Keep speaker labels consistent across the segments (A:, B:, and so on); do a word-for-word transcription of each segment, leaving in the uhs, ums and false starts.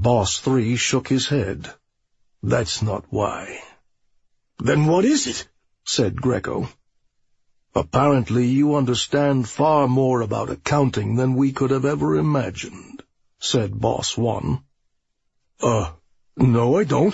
A: Boss Three shook his head. "That's not why."
B: "Then what is it?"
A: said Greco. "Apparently you understand far more about accounting than we could have ever imagined," said Boss One.
B: Uh, no I don't."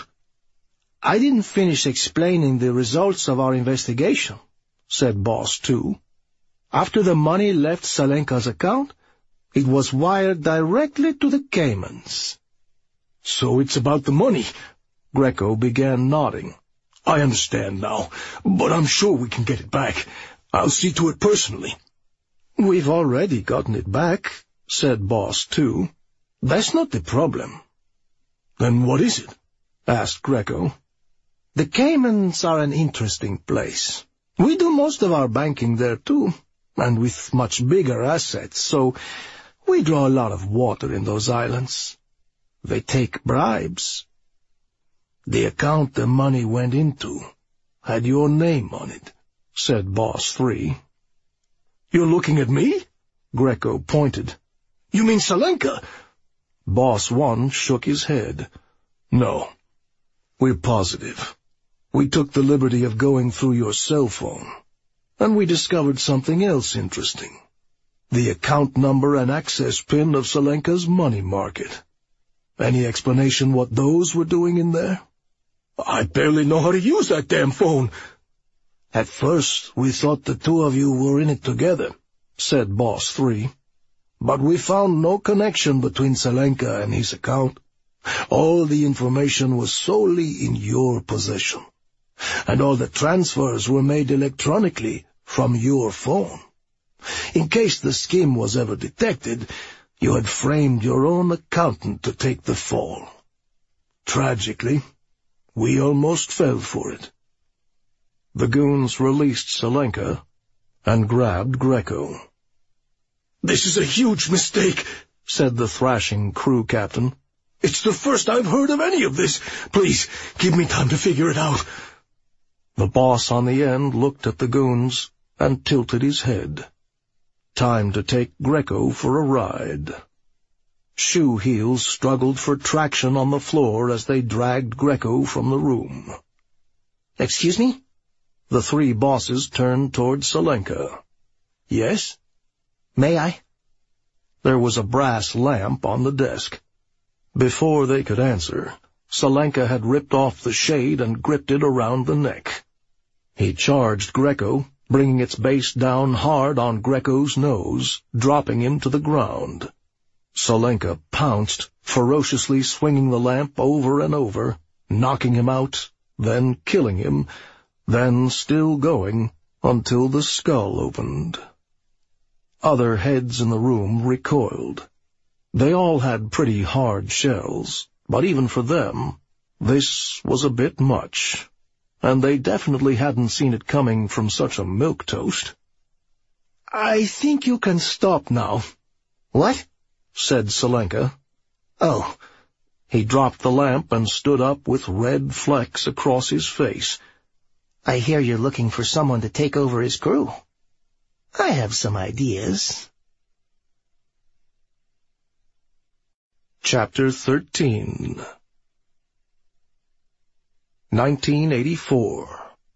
A: "I didn't finish explaining the results of our investigation," said Boss Two. "After the money left Salenka's account, it was wired directly to the Caymans."
B: "So it's about the money."
A: Greco began nodding.
B: "I understand now, but I'm sure we can get it back. I'll see to it personally."
A: "We've already gotten it back," said Boss Two. "That's not the problem."
B: "Then what is it?"
A: asked Greco. "The Caymans are an interesting place. We do most of our banking there, too, and with much bigger assets, so we draw a lot of water in those islands. They take bribes. The account the money went into had your name on it," said Boss Three.
B: "You're looking at me?"
A: Greco pointed.
B: "You mean Salenka?"
A: Boss One shook his head. "No, we're positive. We took the liberty of going through your cell phone, and we discovered something else interesting. The account number and access pin of Salenka's money market. Any explanation what those were doing in there?"
B: "I barely know how to use that damn phone."
A: "At first we thought the two of you were in it together," said Boss Three. "But we found no connection between Salenka and his account. All the information was solely in your possession, and all the transfers were made electronically from your phone. In case the scheme was ever detected, you had framed your own accountant to take the fall. Tragically, we almost fell for it." The goons released Salenka and grabbed Greco.
B: "This is a huge mistake,"
A: said the thrashing crew captain.
B: "It's the first I've heard of any of this. Please, give me time to figure it out."
A: The boss on the end looked at the goons and tilted his head. Time to take Greco for a ride. Shoe heels struggled for traction on the floor as they dragged Greco from the room. "Excuse me?" The three bosses turned toward Salenka. "Yes?" "May I?" There was a brass lamp on the desk. Before they could answer, Salenka had ripped off the shade and gripped it around the neck. He charged Greco, bringing its base down hard on Greco's nose, dropping him to the ground. Salenka pounced, ferociously swinging the lamp over and over, knocking him out, then killing him, then still going until the skull opened. Other heads in the room recoiled. They all had pretty hard shells, but even for them, this was a bit much, and they definitely hadn't seen it coming from such a milquetoast. "I think you can stop now." "What?" said Salenka. "Oh." He dropped the lamp and stood up with red flecks across his face. "I hear you're looking for someone to take over his crew. I have some ideas." Chapter thirteen. nineteen eighty-four.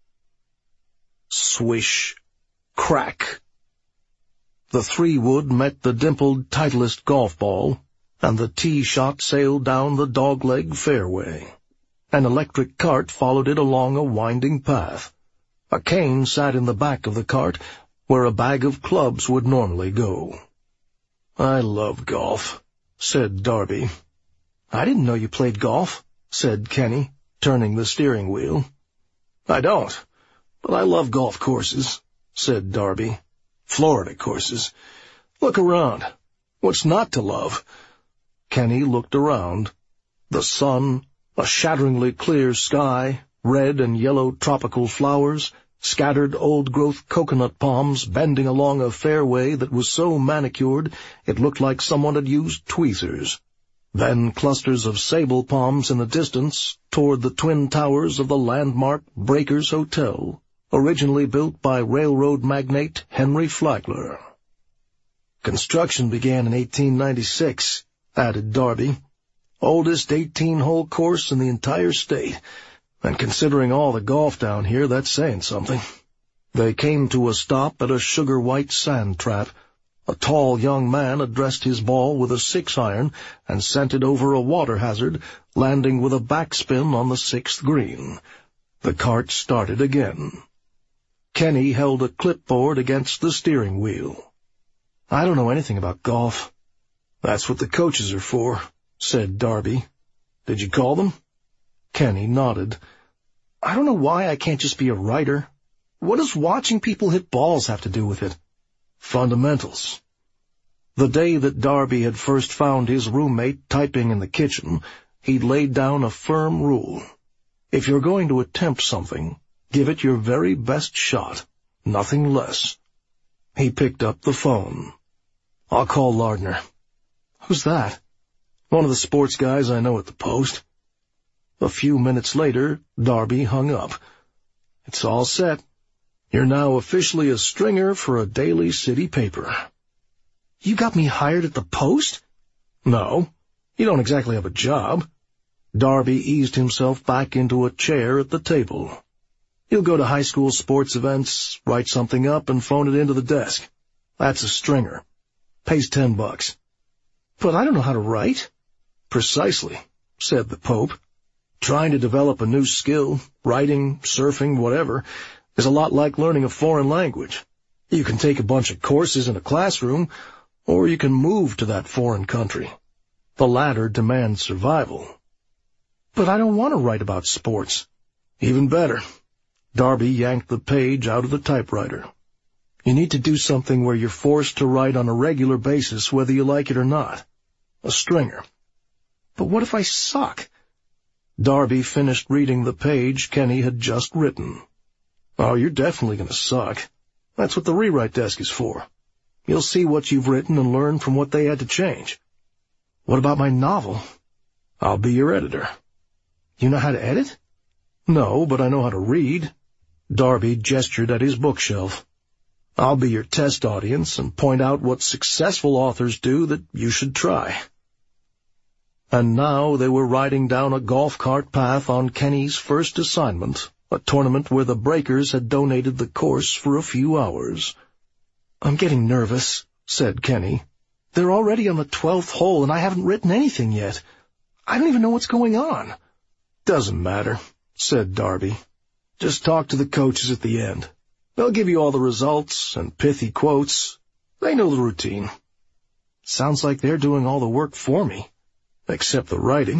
A: Swish. Crack. The three-wood met the dimpled Titleist golf ball, and the tee shot sailed down the dogleg fairway. An electric cart followed it along a winding path. A cane sat in the back of the cart, where a bag of clubs would normally go. "I love golf," said Darby. "I didn't know you played golf," said Kenny, turning the steering wheel. "I don't, but I love golf courses," said Darby. "Florida courses. Look around. What's not to love?" Kenny looked around. The sun, a shatteringly clear sky, red and yellow tropical flowers, scattered old-growth coconut palms bending along a fairway that was so manicured it looked like someone had used tweezers. Then clusters of sable palms in the distance toward the twin towers of the landmark Breakers Hotel, originally built by railroad magnate Henry Flagler. "Construction began in eighteen ninety-six, added Darby. Oldest eighteen-hole course in the entire state. And considering all the golf down here, that's saying something. They came to a stop at a sugar-white sand trap. A tall young man addressed his ball with a six-iron and sent it over a water hazard, landing with a backspin on the sixth green. The cart started again. Kenny held a clipboard against the steering wheel. "I don't know anything about golf." "That's what the coaches are for," said Darby. "Did you call them?" Kenny nodded. "I don't know why I can't just be a writer. What does watching people hit balls have to do with it?" "Fundamentals." The day that Darby had first found his roommate typing in the kitchen, he'd laid down a firm rule. If you're going to attempt something, give it your very best shot, nothing less. He picked up the phone. "I'll call Lardner." "Who's that?" "One of the sports guys I know at the Post." A few minutes later, Darby hung up. "It's all set. You're now officially a stringer for a daily city paper." "You got me hired at the Post?" "No, you don't exactly have a job." Darby eased himself back into a chair at the table. "You'll go to high school sports events, write something up, and phone it into the desk. That's a stringer. Pays ten bucks." "But I don't know how to write." "Precisely," said the Pope. "Trying to develop a new skill, writing, surfing, whatever, is a lot like learning a foreign language. You can take a bunch of courses in a classroom, or you can move to that foreign country. The latter demands survival." "But I don't want to write about sports." "Even better." Darby yanked the page out of the typewriter. "You need to do something where you're forced to write on a regular basis whether you like it or not. A stringer." "But what if I suck?" Darby finished reading the page Kenny had just written. "Oh, you're definitely going to suck. That's what the rewrite desk is for. You'll see what you've written and learn from what they had to change." "What about my novel?" "I'll be your editor." "You know how to edit?" "No, but I know how to read." Darby gestured at his bookshelf. "I'll be your test audience and point out what successful authors do that you should try." And now they were riding down a golf cart path on Kenny's first assignment, a tournament where the Breakers had donated the course for a few hours. "I'm getting nervous," said Kenny. "They're already on the twelfth hole, and I haven't written anything yet. I don't even know what's going on." "Doesn't matter," said Darby. "Just talk to the coaches at the end. They'll give you all the results and pithy quotes. They know the routine." "Sounds like they're doing all the work for me." "Except the writing."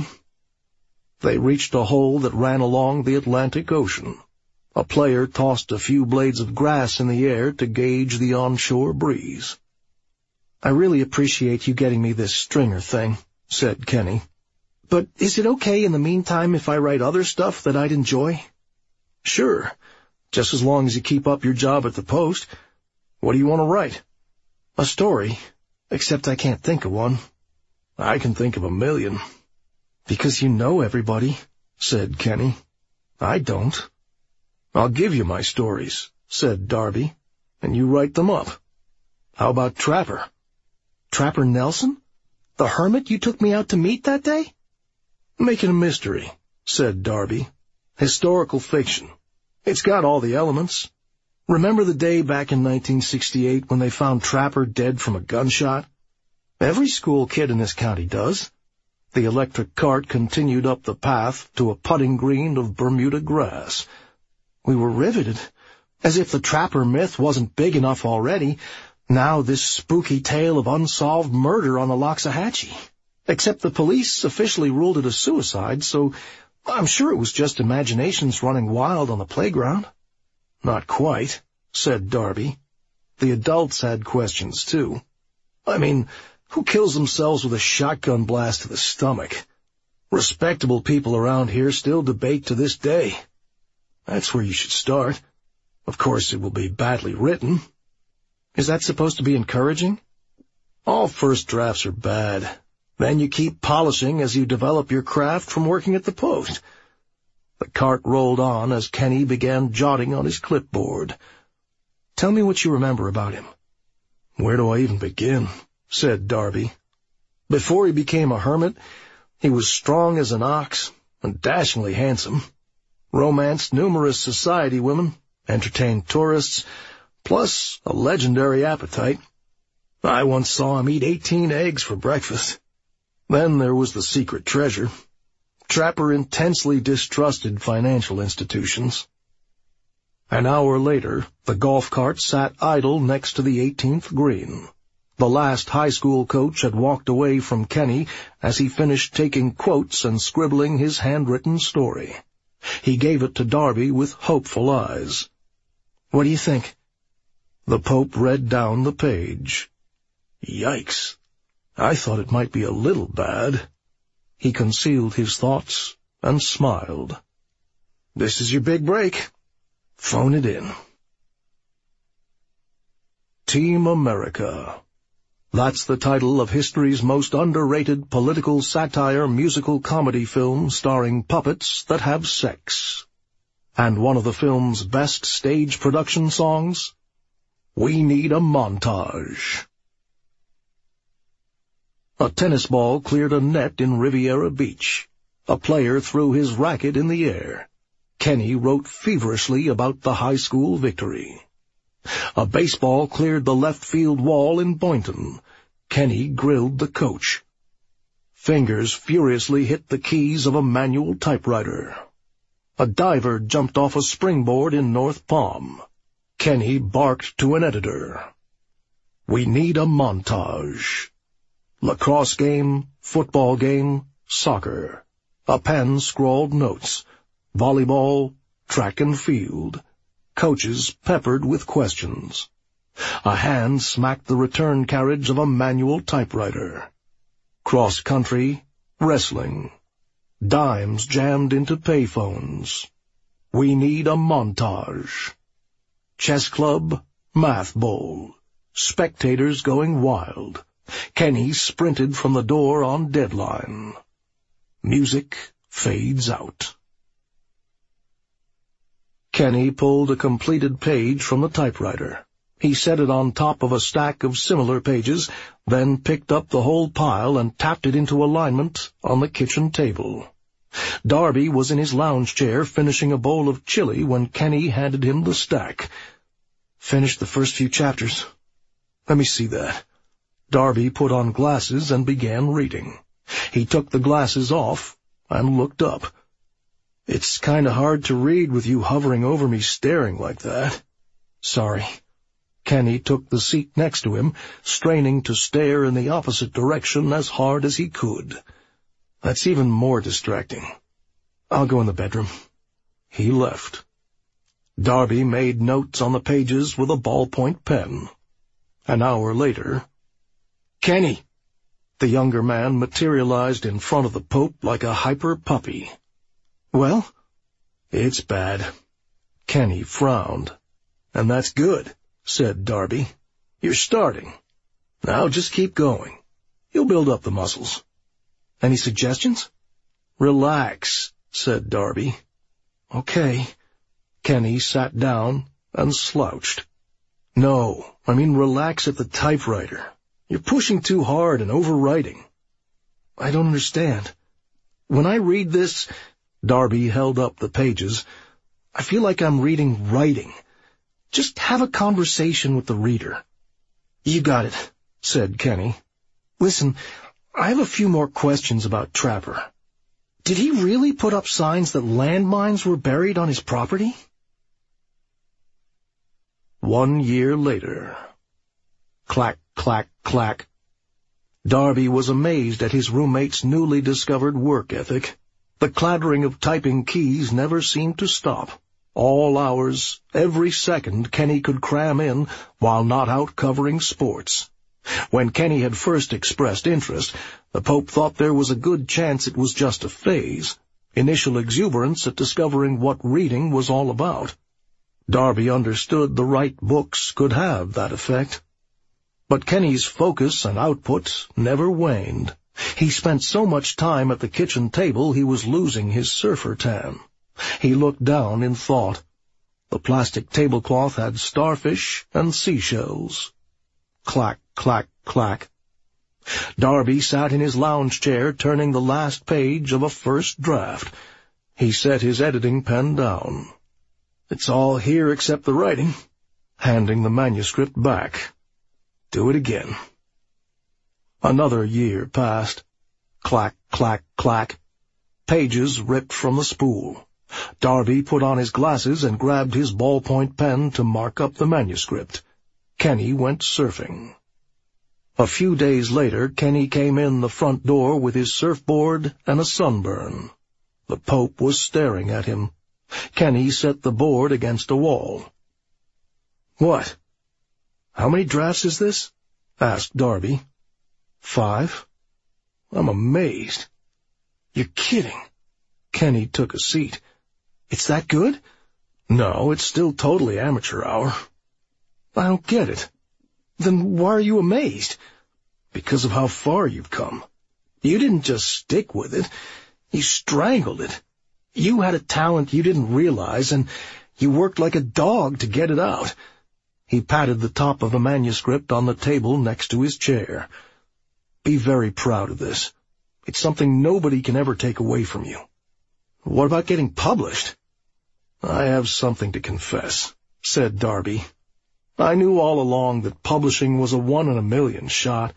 A: They reached a hole that ran along the Atlantic Ocean. A player tossed a few blades of grass in the air to gauge the onshore breeze. "I really appreciate you getting me this stringer thing," said Kenny. "But is it okay in the meantime if I write other stuff that I'd enjoy?" "Sure, just as long as you keep up your job at the Post. What do you want to write?" "A story, except I can't think of one." "I can think of a million." "Because you know everybody," said Kenny. "I don't." "I'll give you my stories," said Darby, "and you write them up. How about Trapper?" "Trapper Nelson? The hermit you took me out to meet that day?" "Make it a mystery," said Darby. "Historical fiction. It's got all the elements. Remember the day back in nineteen sixty-eight when they found Trapper dead from a gunshot? Every school kid in this county does." The electric cart continued up the path to a putting green of Bermuda grass. "We were riveted. As if the Trapper myth wasn't big enough already, now this spooky tale of unsolved murder on the Loxahatchee. Except the police officially ruled it a suicide, so I'm sure it was just imaginations running wild on the playground." "Not quite," said Darby. The adults had questions, too. "I mean, who kills themselves with a shotgun blast to the stomach? Respectable people around here still debate to this day. That's where you should start. Of course, it will be badly written." "Is that supposed to be encouraging?" "All first drafts are bad. Then you keep polishing as you develop your craft from working at the Post." The cart rolled on as Kenny began jotting on his clipboard. "Tell me what you remember about him." "Where do I even begin?" said Darby. "Before he became a hermit, He was strong as an ox and dashingly handsome, romanced numerous society women, entertained tourists, plus a legendary appetite. I once saw him eat eighteen eggs for breakfast. Then there was the secret treasure. Trapper intensely distrusted financial institutions. An hour later, the golf cart sat idle next to the eighteenth green. The last high school coach had walked away from Kenny as he finished taking quotes and scribbling his handwritten story. He gave it to Darby with hopeful eyes. "What do you think?" The Pope read down the page. "Yikes. I thought it might be a little bad." He concealed his thoughts and smiled. "This is your big break. Phone it in." Team America. That's the title of history's most underrated political satire musical comedy film starring puppets that have sex. And one of the film's best stage production songs? We Need a Montage. A tennis ball cleared a net in Riviera Beach. A player threw his racket in the air. Kenny wrote feverishly about the high school victory. A baseball cleared the left field wall in Boynton. Kenny grilled the coach. Fingers furiously hit the keys of a manual typewriter. A diver jumped off a springboard in North Palm. Kenny barked to an editor. We need a montage. Lacrosse game, football game, soccer. A pen scrawled notes. Volleyball, track and field. Coaches peppered with questions. A hand smacked the return carriage of a manual typewriter. Cross-country, wrestling. Dimes jammed into payphones. We need a montage. Chess club, math bowl. Spectators going wild. Kenny sprinted from the door on deadline. Music fades out. Kenny pulled a completed page from the typewriter. He set it on top of a stack of similar pages, then picked up the whole pile and tapped it into alignment on the kitchen table. Darby was in his lounge chair finishing a bowl of chili when Kenny handed him the stack. "Finished the first few chapters. Let me see that." Darby put on glasses and began reading. He took the glasses off and looked up. "It's kind of hard to read with you hovering over me staring like that." "Sorry." Kenny took the seat next to him, straining to stare in the opposite direction as hard as he could. "That's even more distracting. I'll go in the bedroom." He left. Darby made notes on the pages with a ballpoint pen. An hour later, "Kenny!" The younger man materialized in front of the Pope like a hyper puppy. "Well?" "It's bad." Kenny frowned. "And that's good," said Darby. "You're starting. Now just keep going. You'll build up the muscles." "Any suggestions?" "Relax," said Darby. "Okay." Kenny sat down and slouched. "No, I mean relax at the typewriter. You're pushing too hard and overwriting." "I don't understand. When I read this," Darby held up the pages, "I feel like I'm reading writing. Just have a conversation with the reader." "You got it," said Kenny. "Listen, I have a few more questions about Trapper. Did he really put up signs that landmines were buried on his property?" One year later. Clack, clack, clack. Darby was amazed at his roommate's newly discovered work ethic. The clattering of typing keys never seemed to stop. All hours, every second, Kenny could cram in while not out covering sports. When Kenny had first expressed interest, the Pope thought there was a good chance it was just a phase, initial exuberance at discovering what reading was all about. Darby understood the right books could have that effect. But Kenny's focus and output never waned. He spent so much time at the kitchen table he was losing his surfer tan. He looked down in thought. The plastic tablecloth had starfish and seashells. Clack, clack, clack. Darby sat in his lounge chair turning the last page of a first draft. He set his editing pen down. "It's all here except the writing," handing the manuscript back. "Do it again." Another year passed. Clack, clack, clack. Pages ripped from the spool. Darby put on his glasses and grabbed his ballpoint pen to mark up the manuscript. Kenny went surfing. A few days later, Kenny came in the front door with his surfboard and a sunburn. The Pope was staring at him. Kenny set the board against a wall. "What? How many drafts is this?" asked Darby. "Five." "I'm amazed." "You're kidding." Kenny took a seat. "It's that good?" "No, it's still totally amateur hour." "I don't get it." "Then why are you amazed?" "Because of how far you've come. You didn't just stick with it. You strangled it. You had a talent you didn't realize, and you worked like a dog to get it out." He patted the top of the manuscript on the table next to his chair. "Be very proud of this. It's something nobody can ever take away from you." "What about getting published?" "I have something to confess," said Darby. "I knew all along that publishing was a one in a million shot.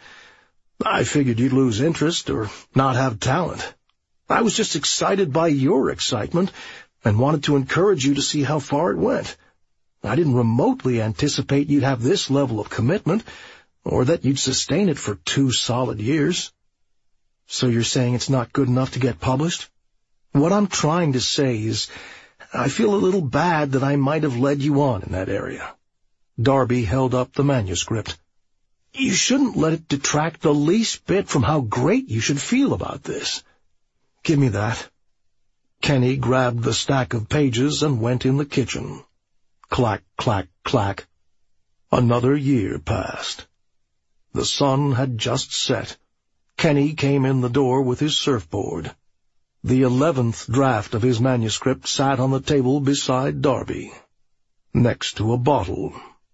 A: I figured you'd lose interest or not have talent. I was just excited by your excitement and wanted to encourage you to see how far it went. I didn't remotely anticipate you'd have this level of commitment, or that you'd sustain it for two solid years." "So you're saying it's not good enough to get published?" "What I'm trying to say is, I feel a little bad that I might have led you on in that area." Darby held up the manuscript. "You shouldn't let it detract the least bit from how great you should feel about this." "Give me that." Kenny grabbed the stack of pages and went in the kitchen. Clack, clack, clack. Another year passed. The sun had just set. Kenny came in the door with his surfboard. The eleventh draft of his manuscript sat on the table beside Darby, next to a bottle.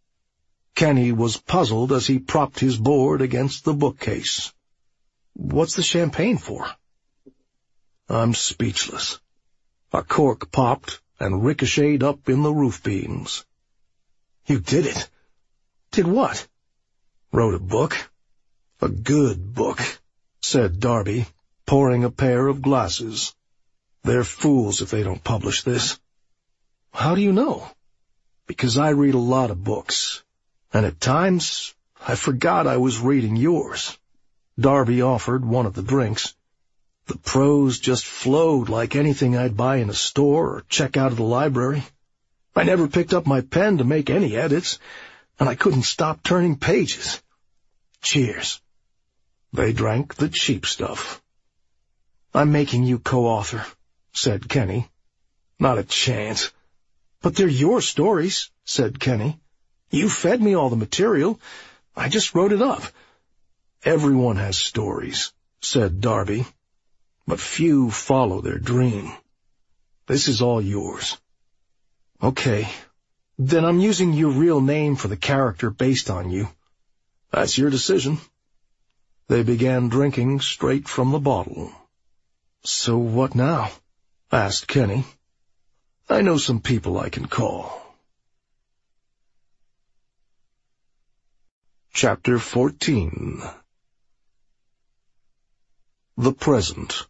A: Kenny was puzzled as he propped his board against the bookcase. "What's the champagne for?" I'm speechless. A cork popped and ricocheted up in the roof beams. "You did it." "Did what?" "Wrote a book. A good book," said Darby, pouring a pair of glasses. "They're fools if they don't publish this." "How do you know?" "Because I read a lot of books, and at times I forgot I was reading yours." Darby offered one of the drinks. "The prose just flowed like anything I'd buy in a store or check out of the library. I never picked up my pen to make any edits, and I couldn't stop turning pages. Cheers." They drank the cheap stuff. "I'm making you co-author," said Kenny. "Not a chance." "But they're your stories," said Kenny. "You fed me all the material. I just wrote it up." "Everyone has stories," said Darby, "but few follow their dream. This is all yours." "Okay. Then I'm using your real name for the character based on you." "That's your decision." They began drinking straight from the bottle. "So what now?" asked Kenny. "I know some people I can call." Chapter fourteen. The Present.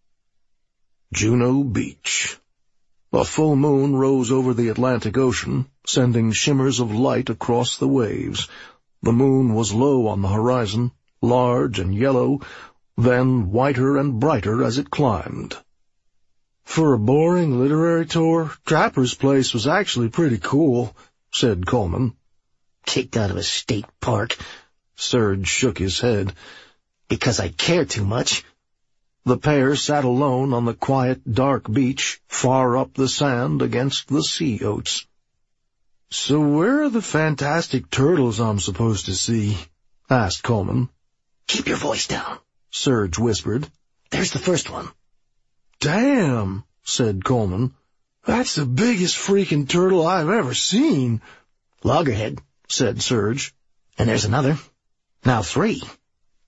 A: Juno Beach. A full moon rose over the Atlantic Ocean, sending shimmers of light across the waves. The moon was low on the horizon, large and yellow, then whiter and brighter as it climbed. "For a boring literary tour, Trapper's Place was actually pretty cool," said Coleman.
C: "Kicked out of a state park."
A: Serge shook his head.
C: "Because I care too much."
A: The pair sat alone on the quiet, dark beach, far up the sand against the sea oats. "So where are the fantastic turtles I'm supposed to see?" asked Coleman.
C: "Keep your voice down,"
A: Serge whispered.
C: "There's the first one."
A: "Damn," said Coleman. "That's the biggest freaking turtle I've ever seen."
C: "Loggerhead,"
A: said Serge.
C: "And there's another. Now three."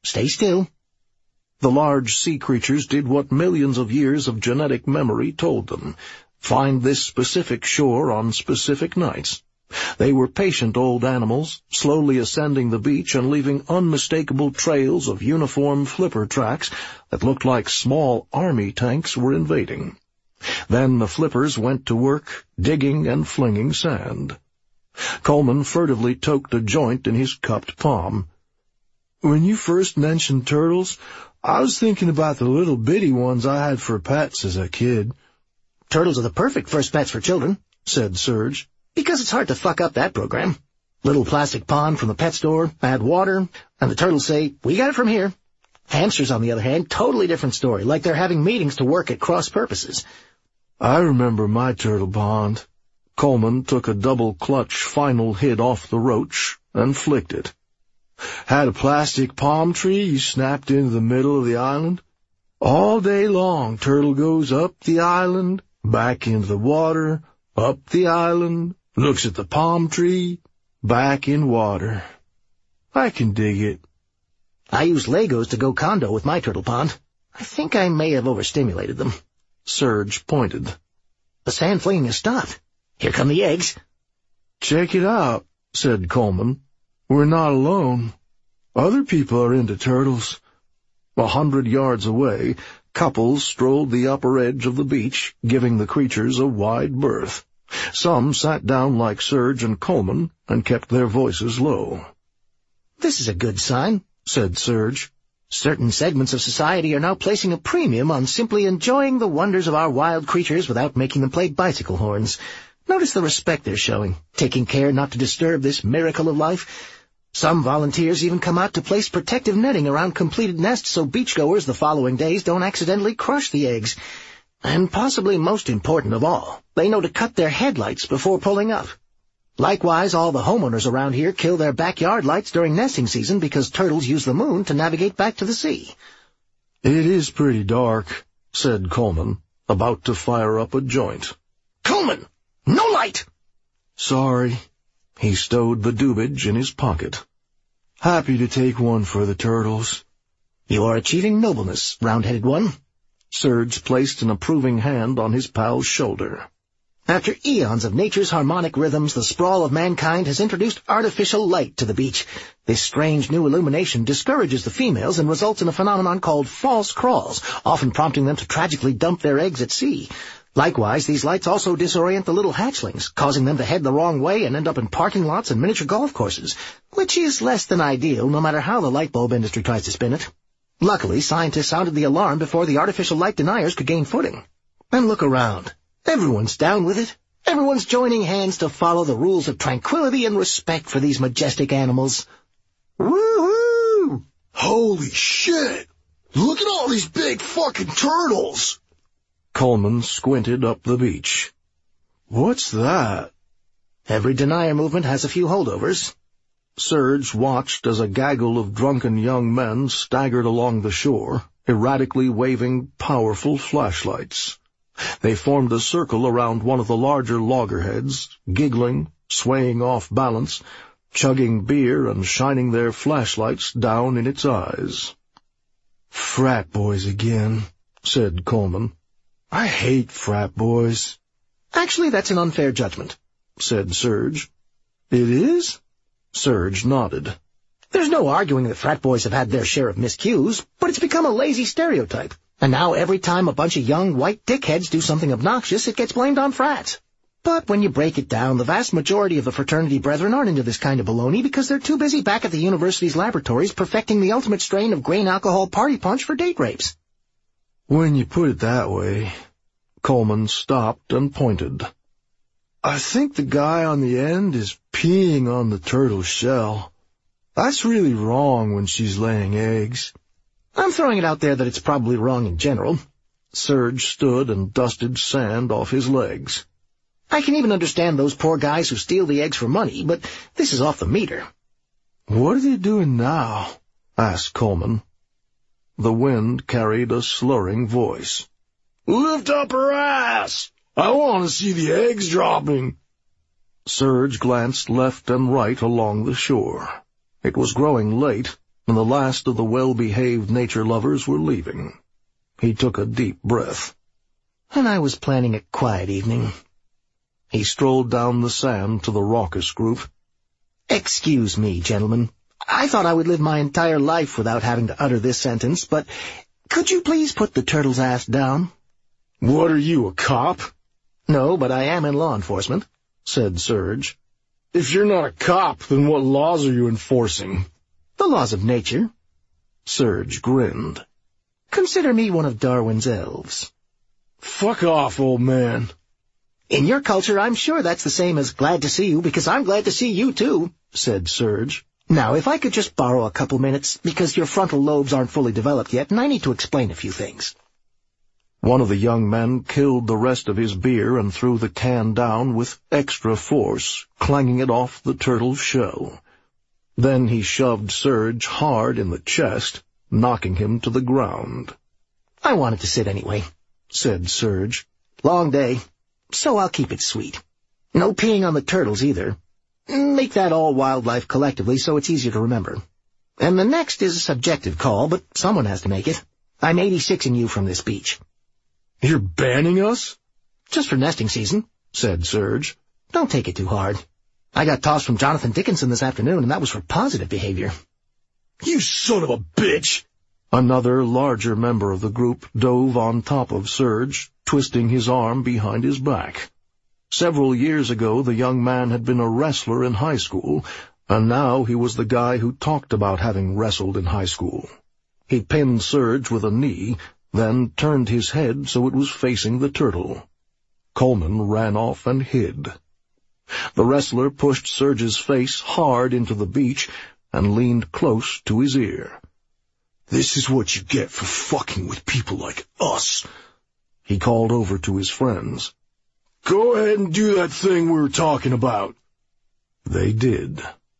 C: Stay still."
A: The large sea creatures did what millions of years of genetic memory told them: find this specific shore on specific nights. They were patient old animals, slowly ascending the beach and leaving unmistakable trails of uniform flipper tracks that looked like small army tanks were invading. Then the flippers went to work, digging and flinging sand. Coleman furtively toked a joint in his cupped palm. "When you first mentioned turtles, I was thinking about the little bitty ones I had for pets as a kid."
C: "Turtles are the perfect first pets for children,"
A: said Serge.
C: "because it's hard to fuck up that program. Little plastic pond from the pet store, add water, and the turtles say, 'We got it from here.' Hamsters, on the other hand, totally different story, like they're having meetings to work at cross purposes."
A: "I remember my turtle pond." Coleman took a double-clutch final hit off the roach and flicked it. "Had a plastic palm tree you snapped into the middle of the island. All day long, turtle goes up the island, back into the water, up the island, looks at the palm tree, back in water. I can dig it."
C: "I used Legos to go condo with my turtle pond. I think I may have overstimulated them."
A: Serge pointed.
C: "The sand flinging has stopped. Here come the eggs."
A: "Check it out," said Coleman. "We're not alone. Other people are into turtles." A hundred yards away, couples strolled the upper edge of the beach, giving the creatures a wide berth. Some sat down like Serge and Coleman and kept their voices low.
C: "This is a good sign," said Serge. "Certain segments of society are now placing a premium on simply enjoying the wonders of our wild creatures without making them play bicycle horns. Notice the respect they're showing, taking care not to disturb this miracle of life. Some volunteers even come out to place protective netting around completed nests so beachgoers the following days don't accidentally crush the eggs. And possibly most important of all, they know to cut their headlights before pulling up. Likewise, all the homeowners around here kill their backyard lights during nesting season because turtles use the moon to navigate back to the sea."
A: "It is pretty dark," said Coleman, about to fire up a joint.
C: "Coleman! No light!"
A: "Sorry." He stowed the dubage in his pocket. "Happy to take one for the turtles."
C: "You are achieving nobleness, round-headed one."
A: Serge placed an approving hand on his pal's shoulder.
C: "After eons of nature's harmonic rhythms, the sprawl of mankind has introduced artificial light to the beach. This strange new illumination discourages the females and results in a phenomenon called false crawls, often prompting them to tragically dump their eggs at sea. Likewise, these lights also disorient the little hatchlings, causing them to head the wrong way and end up in parking lots and miniature golf courses, which is less than ideal no matter how the light bulb industry tries to spin it. Luckily, scientists sounded the alarm before the artificial light deniers could gain footing. And look around. Everyone's down with it. Everyone's joining hands to follow the rules of tranquility and respect for these majestic animals."
B: Woohoo! Holy shit! Look at all these big fucking turtles!
A: Coleman squinted up the beach. "What's that?"
C: "Every denier movement has a few holdovers."
A: Serge watched as a gaggle of drunken young men staggered along the shore, erratically waving powerful flashlights. They formed a circle around one of the larger loggerheads, giggling, swaying off balance, chugging beer and shining their flashlights down in its eyes. "Frat boys again," said Coleman. "I hate frat boys."
C: "Actually, that's an unfair judgment,"
A: said Serge. "It is?" Serge nodded.
C: "There's no arguing that frat boys have had their share of miscues, but it's become a lazy stereotype. And now every time a bunch of young white dickheads do something obnoxious, it gets blamed on frats. But when you break it down, the vast majority of the fraternity brethren aren't into this kind of baloney because they're too busy back at the university's laboratories perfecting the ultimate strain of grain alcohol party punch for date rapes."
A: "When you put it that way." Coleman stopped and pointed. "I think the guy on the end is peeing on the turtle shell. That's really wrong when she's laying eggs."
C: "I'm throwing it out there that it's probably wrong in general."
A: Serge stood and dusted sand off his legs.
C: "I can even understand those poor guys who steal the eggs for money, but this is off the meter."
A: "What are they doing now?" asked Coleman. The wind carried a slurring voice.
B: "Lift up her ass! I want to see the eggs dropping."
A: Serge glanced left and right along the shore. It was growing late, and the last of the well-behaved nature lovers were leaving. He took a deep breath.
C: And I was planning a quiet evening.
A: He strolled down the sand to the raucous group.
C: Excuse me, gentlemen. I thought I would live my entire life without having to utter this sentence, but could you please put the turtle's ass down?
B: What are you, a cop?
C: No, but I am in law enforcement, said Surge.
B: If you're not a cop, then what laws are you enforcing?
C: The laws of nature.
A: Surge grinned.
C: Consider me one of Darwin's elves.
B: Fuck off, old man.
C: In your culture, I'm sure that's the same as glad to see you, because I'm glad to see you too, said Surge. Now, if I could just borrow a couple minutes, because your frontal lobes aren't fully developed yet, and I need to explain a few things.
A: One of the young men killed the rest of his beer and threw the can down with extra force, clanging it off the turtle's shell. Then he shoved Surge hard in the chest, knocking him to the ground.
C: I wanted to sit anyway, said Surge. Long day, so I'll keep it sweet. No peeing on the turtles either. Make that all wildlife collectively so it's easier to remember. And the next is a subjective call, but someone has to make it. I'm eighty-sixing you from this beach.
B: You're banning us?
C: Just for nesting season, said Surge. Don't take it too hard. I got tossed from Jonathan Dickinson this afternoon, and that was for positive behavior.
B: You son of a bitch!
A: Another larger member of the group dove on top of Surge, twisting his arm behind his back. Several years ago, the young man had been a wrestler in high school, and now he was the guy who talked about having wrestled in high school. He pinned Surge with a knee, then turned his head so it was facing the turtle. Coleman ran off and hid. The wrestler pushed Surge's face hard into the beach and leaned close to his ear.
B: This is what you get for fucking with people like us,
A: he called over to his friends.
B: Go ahead and do that thing we were talking about.
A: They did.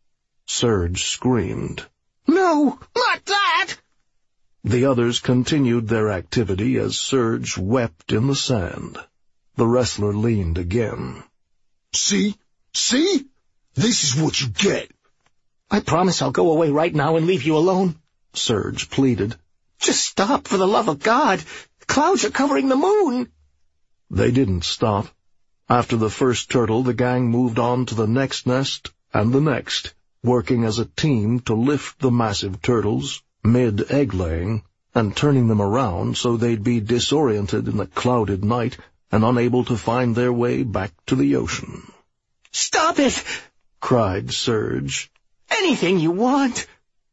A: Surge screamed.
C: No, not that!
A: The others continued their activity as Surge wept in the sand. The wrestler leaned again.
B: See? See? This is what you get.
C: I promise I'll go away right now and leave you alone,
A: Surge pleaded.
C: Just stop, for the love of God. The clouds are covering the moon.
A: They didn't stop. After the first turtle, the gang moved on to the next nest and the next, working as a team to lift the massive turtles mid-egg-laying and turning them around so they'd be disoriented in the clouded night and unable to find their way back to the ocean.
C: Stop it!
A: Cried Surge.
C: Anything you want.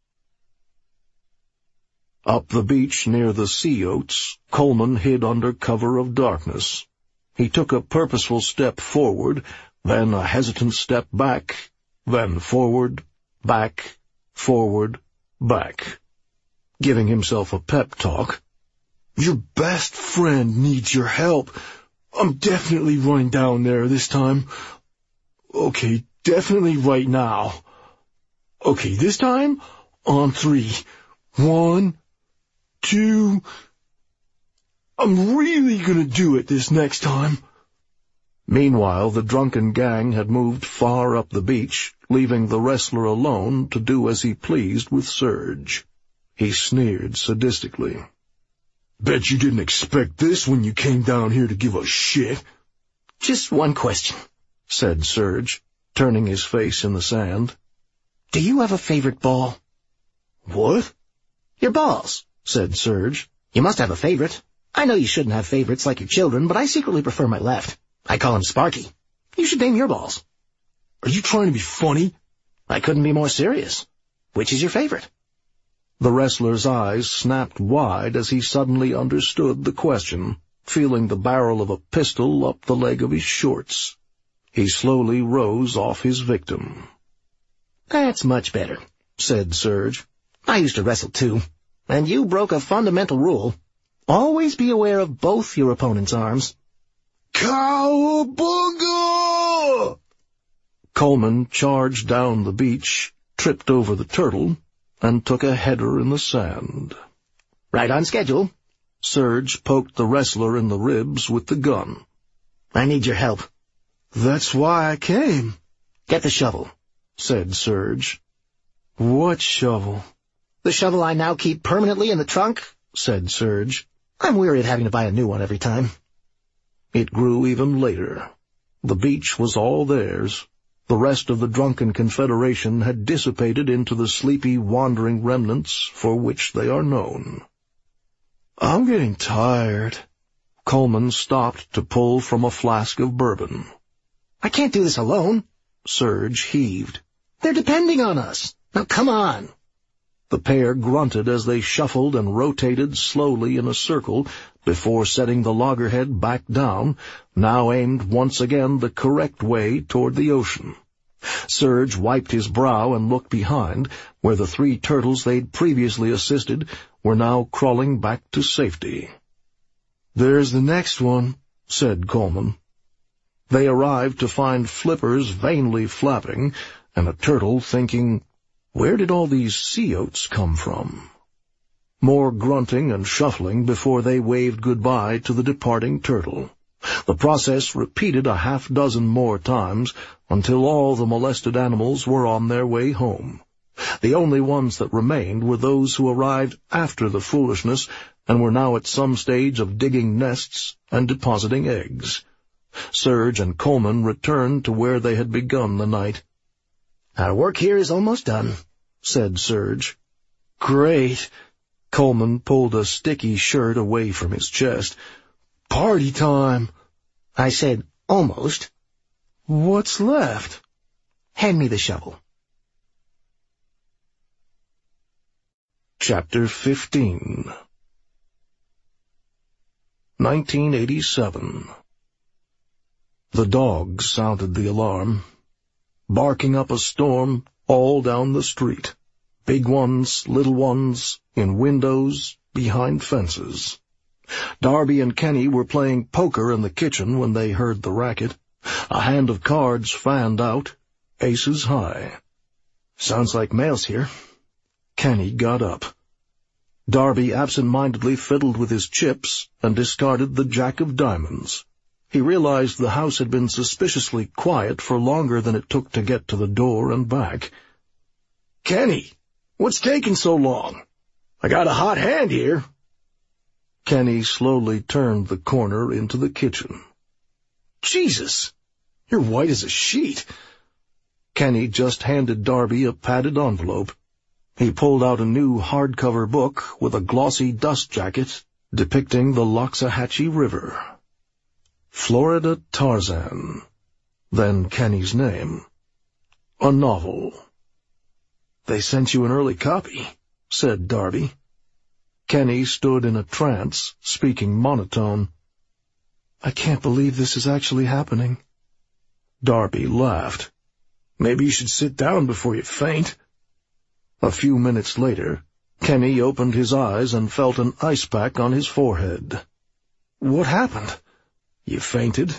A: Up the beach near the sea oats, Coleman hid under cover of darkness. He took a purposeful step forward, then a hesitant step back, then forward, back, forward, back, giving himself a pep talk.
B: Your best friend needs your help. I'm definitely running down there this time. Okay, definitely right now. Okay, this time, on three. One, two... I'm really gonna do it this next time.
A: Meanwhile, the drunken gang had moved far up the beach, leaving the wrestler alone to do as he pleased with Surge. He sneered sadistically.
B: Bet you didn't expect this when you came down here to give a shit.
C: Just one question,
A: said Surge, turning his face in the sand.
C: Do you have a favorite ball?
B: What?
C: Your balls, said Surge. You must have a favorite. I know you shouldn't have favorites like your children, but I secretly prefer my left. I call him Sparky. You should name your balls.
B: Are you trying to be funny?
C: I couldn't be more serious. Which is your favorite?
A: The wrestler's eyes snapped wide as he suddenly understood the question, feeling the barrel of a pistol up the leg of his shorts. He slowly rose off his victim.
C: That's much better, said Surge. I used to wrestle too, and you broke a fundamental rule. Always be aware of both your opponent's arms.
B: Cowabunga!
A: Coleman charged down the beach, tripped over the turtle, and took a header in the sand.
C: Right on schedule.
A: Surge poked the wrestler in the ribs with the gun.
C: I need your help.
B: That's why I came.
C: Get the shovel,
A: said Surge.
B: What shovel?
C: The shovel I now keep permanently in the trunk, said Serge. I'm weary of having to buy a new one every time.
A: It grew even later. The beach was all theirs. The rest of the drunken confederation had dissipated into the sleepy, wandering remnants for which they are known.
B: I'm getting tired.
A: Coleman stopped to pull from a flask of bourbon.
C: I can't do this alone.
A: Serge heaved.
C: They're depending on us. Now come on.
A: The pair grunted as they shuffled and rotated slowly in a circle before setting the loggerhead back down, now aimed once again the correct way toward the ocean. Serge wiped his brow and looked behind, where the three turtles they'd previously assisted were now crawling back to safety.
B: There's the next one,
A: said Coleman. They arrived to find flippers vainly flapping, and a turtle thinking, where did all these sea oats come from? More grunting and shuffling before they waved goodbye to the departing turtle. The process repeated a half dozen more times until all the molested animals were on their way home. The only ones that remained were those who arrived after the foolishness and were now at some stage of digging nests and depositing eggs. Serge and Coleman returned to where they had begun the night.
C: Our work here is almost done, said Serge.
B: Great.
A: Coleman pulled a sticky shirt away from his chest.
B: Party time.
C: I said, almost.
B: What's left?
C: Hand me the shovel.
A: Chapter fifteen. nineteen eighty-seven. The dogs sounded the alarm, barking up a storm all down the street. Big ones, little ones, in windows, behind fences. Darby and Kenny were playing poker in the kitchen when they heard the racket. A hand of cards fanned out, aces high.
C: Sounds like mail's here.
A: Kenny got up. Darby absent-mindedly fiddled with his chips and discarded the jack of diamonds. He realized the house had been suspiciously quiet for longer than it took to get to the door and back.
B: Kenny, what's taking so long? I got a hot hand here.
A: Kenny slowly turned the corner into the kitchen.
B: Jesus, you're white as a sheet.
A: Kenny just handed Darby a padded envelope. He pulled out a new hardcover book with a glossy dust jacket depicting the Loxahatchee River. Florida Tarzan. Then Kenny's name. A novel.
B: They sent you an early copy, said Darby.
A: Kenny stood in a trance, speaking monotone.
B: I can't believe this is actually happening.
A: Darby laughed.
B: Maybe you should sit down before you faint.
A: A few minutes later, Kenny opened his eyes and felt an ice pack on his forehead.
B: What happened?
A: You fainted?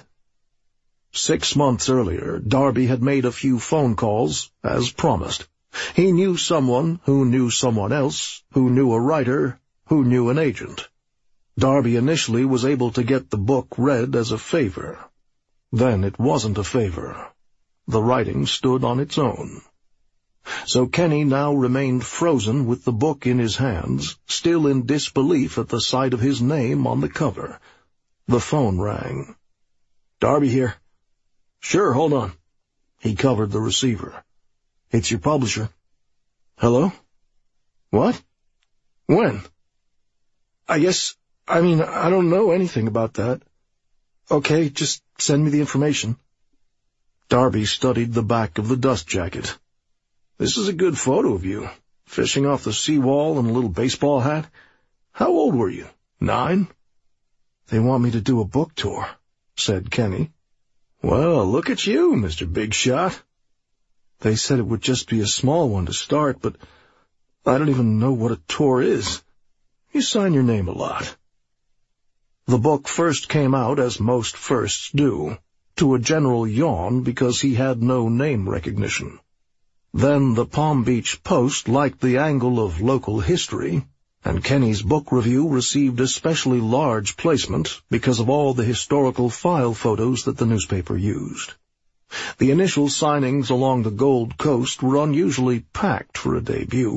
A: Six months earlier, Darby had made a few phone calls, as promised. He knew someone who knew someone else, who knew a writer, who knew an agent. Darby initially was able to get the book read as a favor. Then it wasn't a favor. The writing stood on its own. So Kenny now remained frozen with the book in his hands, still in disbelief at the sight of his name on the cover. The phone rang.
B: Darby here.
A: Sure, hold on. He covered the receiver.
B: It's your publisher.
A: Hello?
B: What? When? I guess, I mean, I don't know anything about that. Okay, just send me the information.
A: Darby studied the back of the dust jacket.
B: This is a good photo of you, fishing off the seawall in a little baseball hat. How old were you? Nine?
A: They want me to do a book tour, said Kenny.
B: Well, look at you, Mister Big Shot.
A: They said it would just be a small one to start, but I don't even know what a tour is.
B: You sign your name a lot.
A: The book first came out, as most firsts do, to a general yawn because he had no name recognition. Then the Palm Beach Post liked the angle of local history, and Kenny's book review received especially large placement because of all the historical file photos that the newspaper used. The initial signings along the Gold Coast were unusually packed for a debut.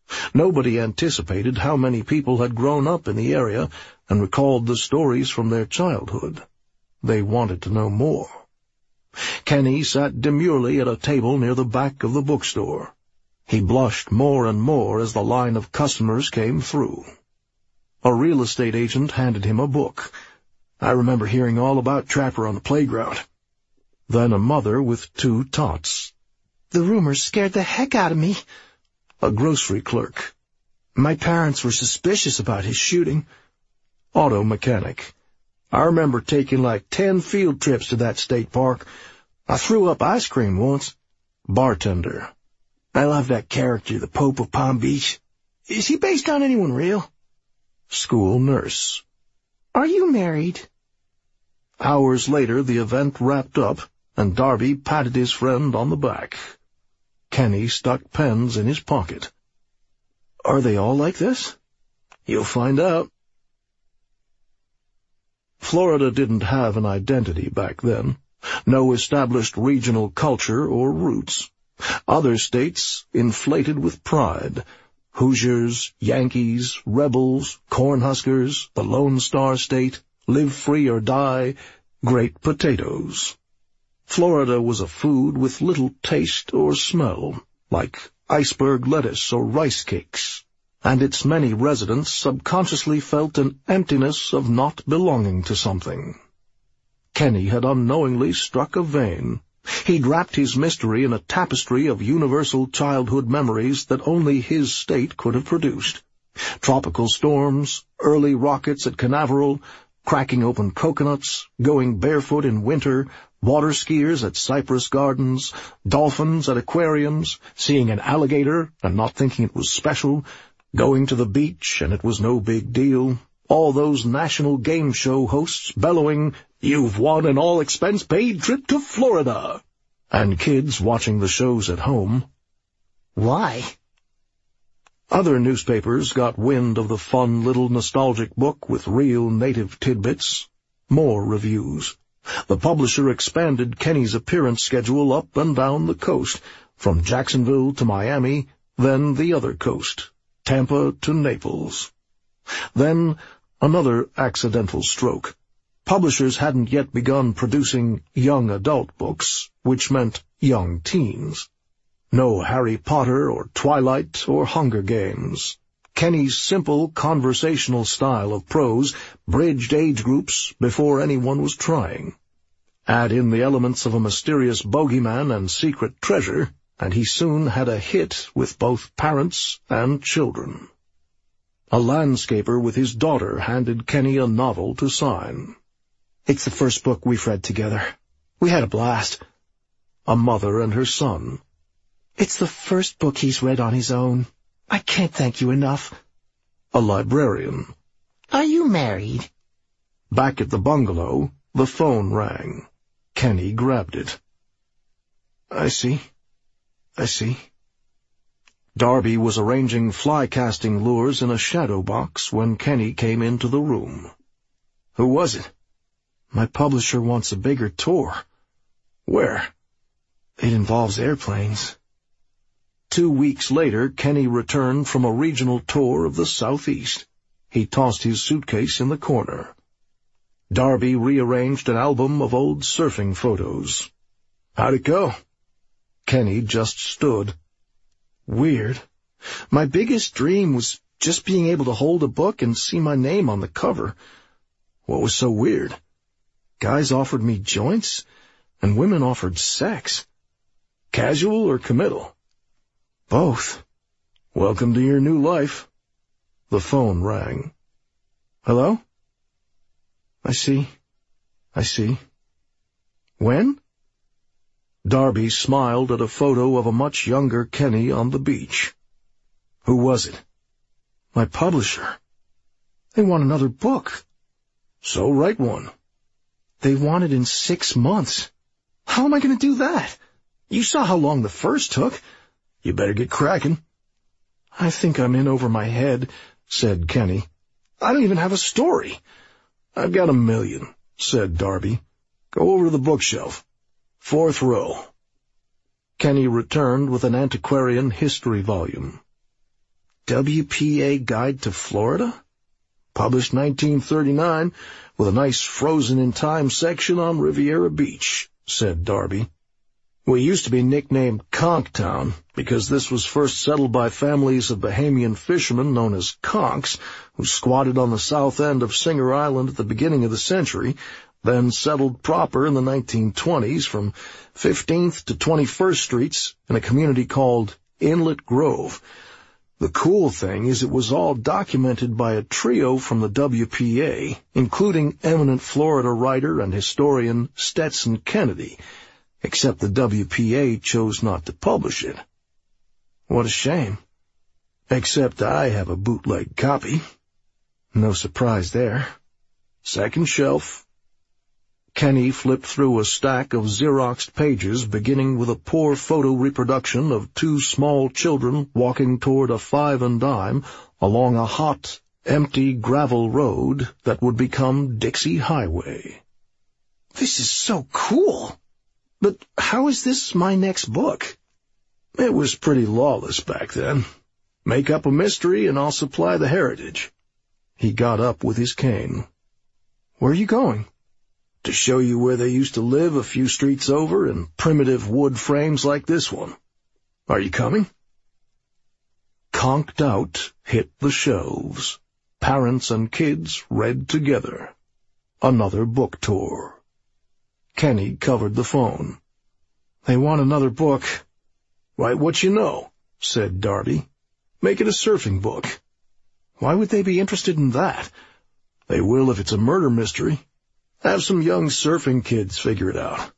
A: Nobody anticipated how many people had grown up in the area and recalled the stories from their childhood. They wanted to know more. Kenny sat demurely at a table near the back of the bookstore. He blushed more and more as the line of customers came through. A real estate agent handed him a book.
B: I remember hearing all about Trapper on the playground.
A: Then a mother with two tots.
C: The rumors scared the heck out of me.
A: A grocery clerk.
B: My parents were suspicious about his shooting.
A: Auto mechanic.
B: I remember taking like ten field trips to that state park. I threw up ice cream once.
A: Bartender.
B: I love that character, the Pope of Palm Beach. Is he based on anyone real?
A: School nurse.
C: Are you married?
A: Hours later, the event wrapped up, and Darby patted his friend on the back. Kenny stuck pens in his pocket.
B: Are they all like this? You'll find out.
A: Florida didn't have an identity back then. No established regional culture or roots. Other states inflated with pride. Hoosiers, Yankees, Rebels, Cornhuskers, the Lone Star State, Live Free or Die, Great Potatoes. Florida was a food with little taste or smell, like iceberg lettuce or rice cakes, and its many residents subconsciously felt an emptiness of not belonging to something. Kenny had unknowingly struck a vein. He'd wrapped his mystery in a tapestry of universal childhood memories that only his state could have produced. Tropical storms, early rockets at Canaveral, cracking open coconuts, going barefoot in winter, water skiers at Cypress Gardens, dolphins at aquariums, seeing an alligator and not thinking it was special, going to the beach and it was no big deal, all those national game show hosts bellowing, "You've won an all-expense-paid trip to Florida!" and kids watching the shows at home.
C: Why?
A: Other newspapers got wind of the fun little nostalgic book with real native tidbits. More reviews. The publisher expanded Kenny's appearance schedule up and down the coast, from Jacksonville to Miami, then the other coast, Tampa to Naples. Then another accidental stroke. Publishers hadn't yet begun producing young adult books, which meant young teens. No Harry Potter or Twilight or Hunger Games. Kenny's simple conversational style of prose bridged age groups before anyone was trying. Add in the elements of a mysterious bogeyman and secret treasure, and he soon had a hit with both parents and children. A landscaper with his daughter handed Kenny a novel to sign.
B: It's the first book we've read together. We had a blast.
A: A mother and her son.
C: It's the first book he's read on his own. I can't thank you enough.
A: A librarian.
C: Are you married?
A: Back at the bungalow, the phone rang. Kenny grabbed it.
B: I see. I see.
A: Darby was arranging fly-casting lures in a shadow box when Kenny came into the room.
B: Who was it? My publisher wants a bigger tour.
A: Where?
B: It involves airplanes.
A: Two weeks later, Kenny returned from a regional tour of the Southeast. He tossed his suitcase in the corner. Darby rearranged an album of old surfing photos.
B: How'd it go?
A: Kenny just stood.
B: Weird. My biggest dream was just being able to hold a book and see my name on the cover. What was so weird? Guys offered me joints, and women offered sex.
A: Casual or committal?
B: Both.
A: Welcome to your new life. The phone rang.
B: Hello? I see. I see. When?
A: Darby smiled at a photo of a much younger Kenny on the beach.
B: Who was it? My publisher. They want another book.
A: So write one.
B: They want it in six months. How am I going to do that? You saw how long the first took.
A: You better get cracking.
B: I think I'm in over my head, said Kenny. I don't even have a story.
A: I've got a million, said Darby. Go over to the bookshelf. Fourth row. Kenny returned with an antiquarian history volume. W P A Guide to Florida? Published nineteen thirty-nine, with a nice frozen-in-time section on Riviera Beach, said Darby. We used to be nicknamed Conktown because this was first settled by families of Bahamian fishermen known as conchs, who squatted on the south end of Singer Island at the beginning of the century, then settled proper in the nineteen twenties from fifteenth to twenty-first Streets in a community called Inlet Grove. The cool thing is it was all documented by a trio from the W P A, including eminent Florida writer and historian Stetson Kennedy, except the W P A chose not to publish it. What a shame. Except I have a bootleg copy. No surprise there. Second shelf. Kenny flipped through a stack of Xeroxed pages, beginning with a poor photo reproduction of two small children walking toward a five and dime along a hot, empty gravel road that would become Dixie Highway.
C: This is so cool. But how is this my next book?
A: It was pretty lawless back then. Make up a mystery and I'll supply the heritage. He got up with his cane.
C: Where are you going?
A: To show you where they used to live a few streets over in primitive wood frames like this one. Are you coming? Conked Out hit the shelves. Parents and kids read together. Another book tour. Kenny covered the phone.
C: They want another book.
A: Write what you know, said Darby. Make it a surfing book.
C: Why would they be interested in that?
A: They will if it's a murder mystery. Have some young surfing kids figure it out.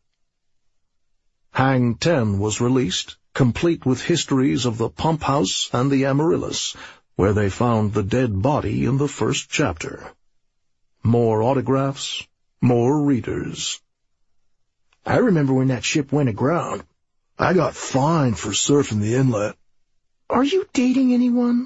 A: Hang ten was released, complete with histories of the Pump House and the Amaryllis, where they found the dead body in the first chapter. More autographs, more readers.
C: I remember when that ship went aground.
A: I got fined for surfing the inlet.
C: Are you dating anyone?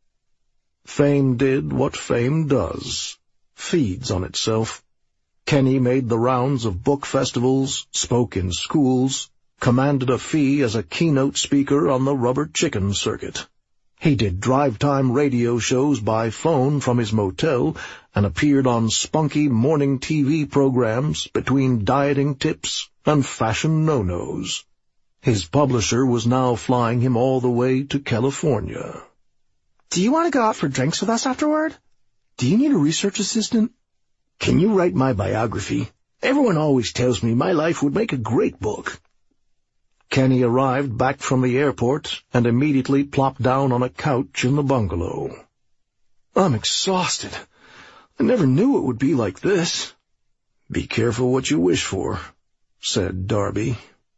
A: Fame did what fame does. Feeds on itself. Kenny made the rounds of book festivals, spoke in schools, commanded a fee as a keynote speaker on the rubber chicken circuit. He did drive-time radio shows by phone from his motel and appeared on spunky morning T V programs between dieting tips and fashion no-nos. His publisher was now flying him all the way to California.
C: Do you want to go out for drinks with us afterward? Do you need a research assistant?
A: Can you write my biography? Everyone always tells me my life would make a great book. Kenny arrived back from the airport and immediately plopped down on a couch in the bungalow.
B: I'm exhausted. I never knew it would be like this.
A: Be careful what you wish for, said Darby.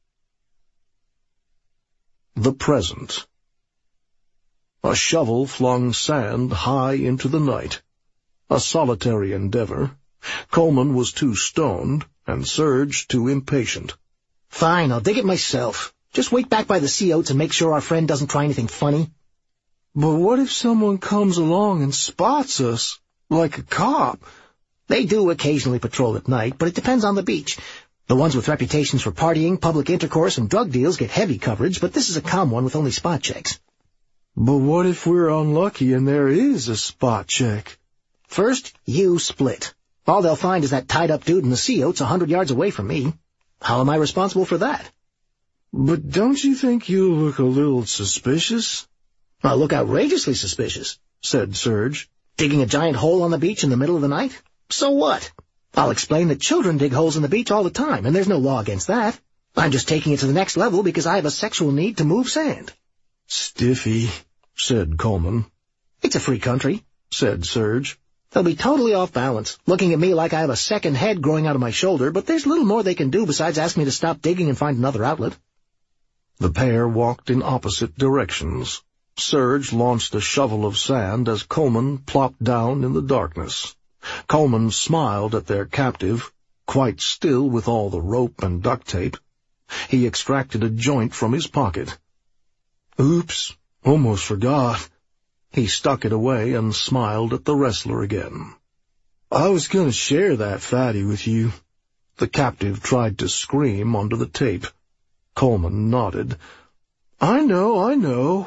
A: The Present. A shovel flung sand high into the night. A solitary endeavor. Coleman was too stoned, and Serge too impatient.
C: Fine, I'll dig it myself. Just wait back by the sea oats and make sure our friend doesn't try anything funny.
B: But what if someone comes along and spots us, like a cop?
C: They do occasionally patrol at night, but it depends on the beach. The ones with reputations for partying, public intercourse, and drug deals get heavy coverage, but this is a calm one with only spot checks.
B: But what if we're unlucky and there is a spot check?
C: First, you split. All they'll find is that tied-up dude in the sea oats a hundred yards away from me. How am I responsible for that?
B: But don't you think you look a little suspicious?
C: I look outrageously suspicious, said Serge. Digging a giant hole on the beach in the middle of the night? So what? I'll explain that children dig holes in the beach all the time, and there's no law against that. I'm just taking it to the next level because I have a sexual need to move sand.
B: Stiffy, said Coleman.
C: It's a free country,
A: said Serge.
C: They'll be totally off balance, looking at me like I have a second head growing out of my shoulder, but there's little more they can do besides ask me to stop digging and find another outlet.
A: The pair walked in opposite directions. Serge launched a shovel of sand as Coleman plopped down in the darkness. Coleman smiled at their captive, quite still with all the rope and duct tape. He extracted a joint from his pocket.
B: Oops, almost forgot.
A: He stuck it away and smiled at the wrestler again.
B: I was going to share that fatty with you.
A: The captive tried to scream onto the tape. Coleman nodded.
B: I know, I know.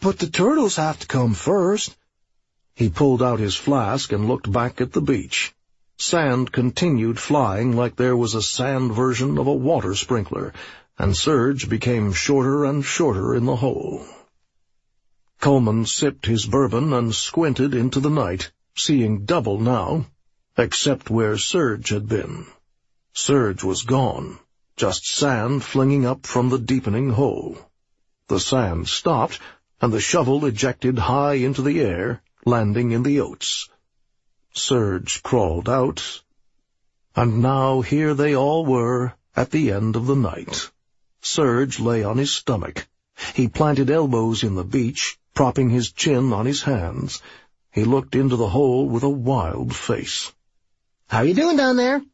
B: But the turtles have to come first.
A: He pulled out his flask and looked back at the beach. Sand continued flying like there was a sand version of a water sprinkler, and Surge became shorter and shorter in the hole. Coleman sipped his bourbon and squinted into the night, seeing double now, except where Surge had been. Surge was gone, just sand flinging up from the deepening hole. The sand stopped, and the shovel ejected high into the air, landing in the oats. Surge crawled out, and now here they all were at the end of the night. Surge lay on his stomach. He planted elbows in the beach, propping his chin on his hands. He looked into the hole with a wild face.
C: "How you doing down there?"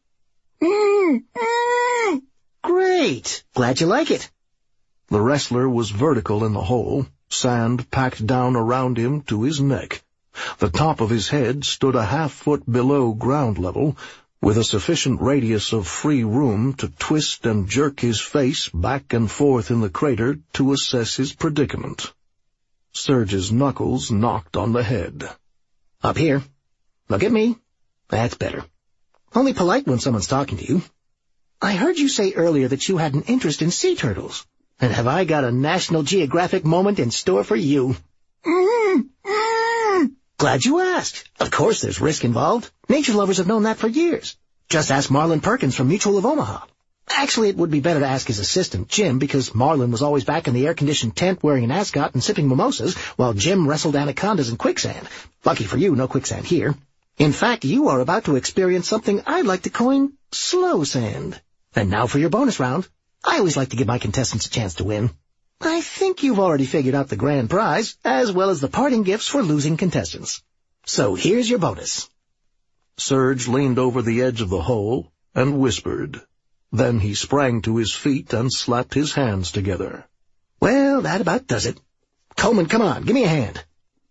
B: Mm, mm.
C: "Great. Glad you like it."
A: The wrestler was vertical in the hole, sand packed down around him to his neck. The top of his head stood a half foot below ground level, with a sufficient radius of free room to twist and jerk his face back and forth in the crater to assess his predicament. Surge's knuckles knocked on the head.
C: "Up here. Look at me. That's better. Only polite when someone's talking to you. I heard you say earlier that you had an interest in sea turtles. And have I got a National Geographic moment in store for you?"
B: Mm, mm.
C: "Glad you asked. Of course there's risk involved. Nature lovers have known that for years. Just ask Marlin Perkins from Mutual of Omaha. Actually, it would be better to ask his assistant, Jim, because Marlin was always back in the air-conditioned tent wearing an ascot and sipping mimosas, while Jim wrestled anacondas in quicksand. Lucky for you, no quicksand here. In fact, you are about to experience something I'd like to coin slow sand. And now for your bonus round. I always like to give my contestants a chance to win. I think you've already figured out the grand prize, as well as the parting gifts for losing contestants. So here's your bonus."
A: Surge leaned over the edge of the hole and whispered. Then he sprang to his feet and slapped his hands together.
C: "Well, that about does it. Coleman, come on, give me a hand."